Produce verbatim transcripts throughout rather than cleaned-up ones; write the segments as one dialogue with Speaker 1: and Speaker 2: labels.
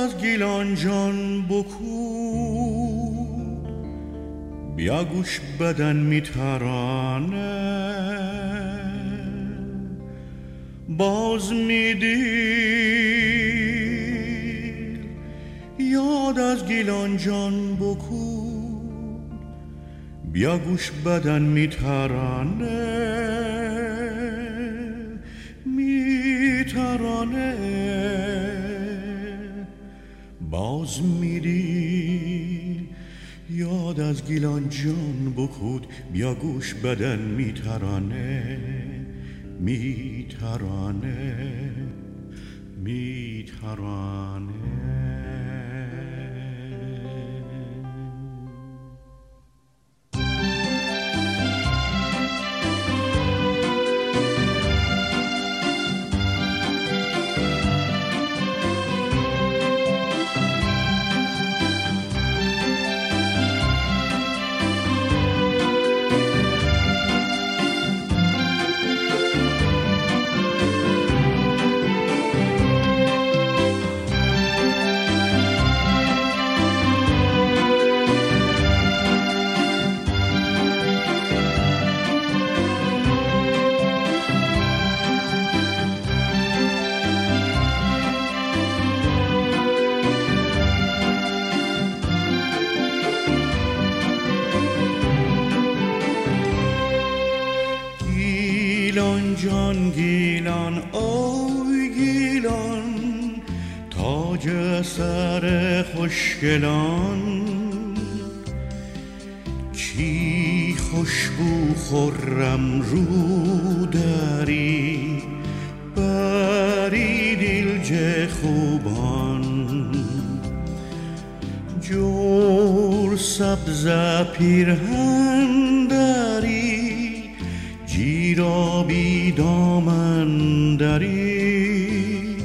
Speaker 1: از گیلان جان بکود، بیا گوش بدن میترانه. باز میدیل یاد از گیلان جان بکود، بیا گوش بدن میترانه میترانه. باز میدیل یاد از گیلان جان بکود، بیا گوش بدن میترانه میترانه میترانه. گیلان جان گیلان اوی گیلان، تاج سر خوشگلان. چی خوشبو خرم رو داری، بری دیلج خوبان. جور سبز پیرهن داری، جیرابی دامن داری.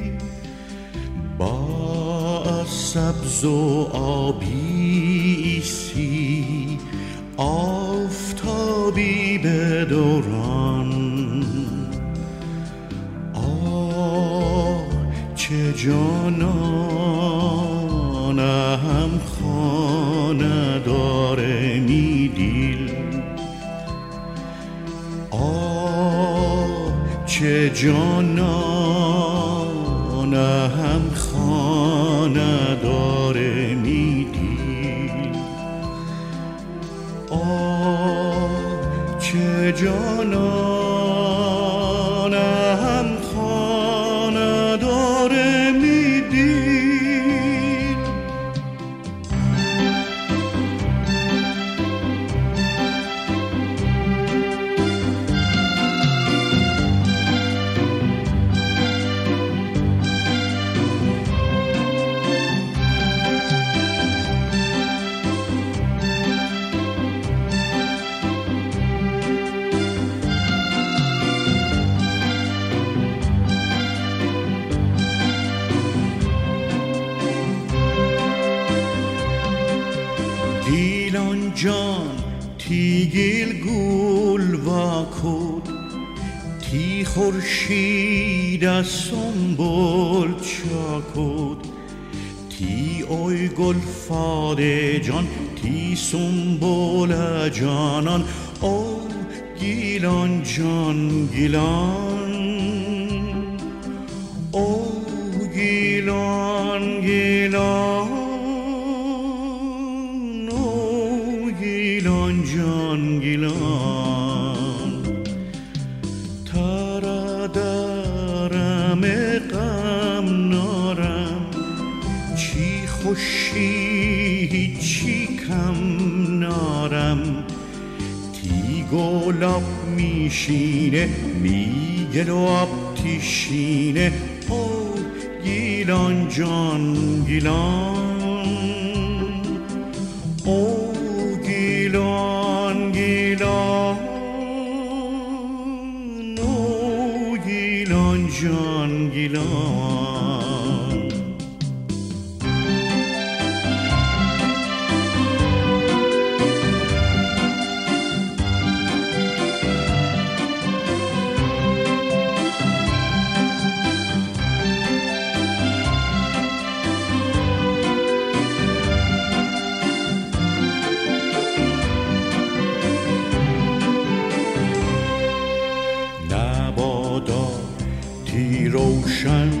Speaker 1: با سبز و آبی سی، آفتابی به دوران. آه چه جانانم خانه داره میدیل. آه چه جانانم خانه داره میدیل. آه چه جانانم خانه داره میدیل. گیلان جان تی گیل گول واکود، تی خورشید سنبول چاکود. تی اوی گل فاده جان، تی سنبول جانان. او گیلان جان گیلان، او گیلان گیلان. گیلان جان گیلان، تارا دارم غم نارم. چی خوشی چی کم نارم. تی گلاب میشینه میگل و آب تیشینه. او گیلان جان گیلان، او گیلان گیلان. او گیلان جان گیلان. روشن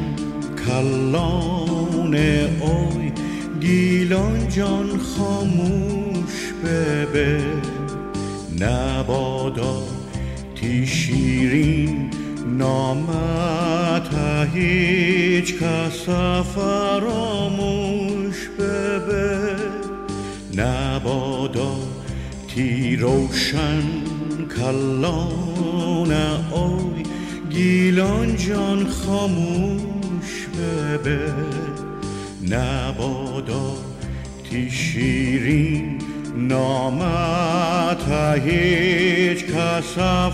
Speaker 1: کلان اوی گیلان جان خاموش ببه نبادا تی شیرین نامت هیچ کس فراموش ببه نبادا تی روشن کلان اوی گیلان جان خاموش ببه نبادا تی شیرین نامت هیچ کس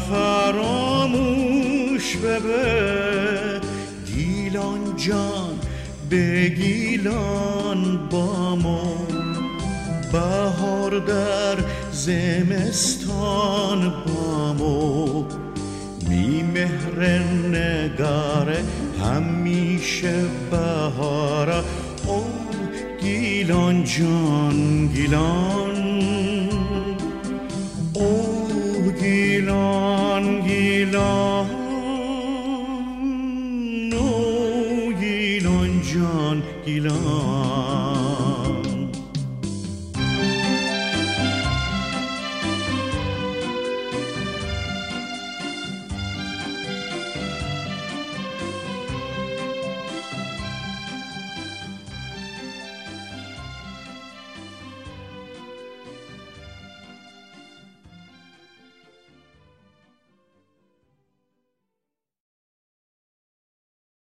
Speaker 1: فراموش ببه گیلان جان به گیلان بامو بهار در زمستان بامو می مهر نگاره همیشه بهاره او گیلان جان گیلان او گیلان گیلان او گیلان جان گیلان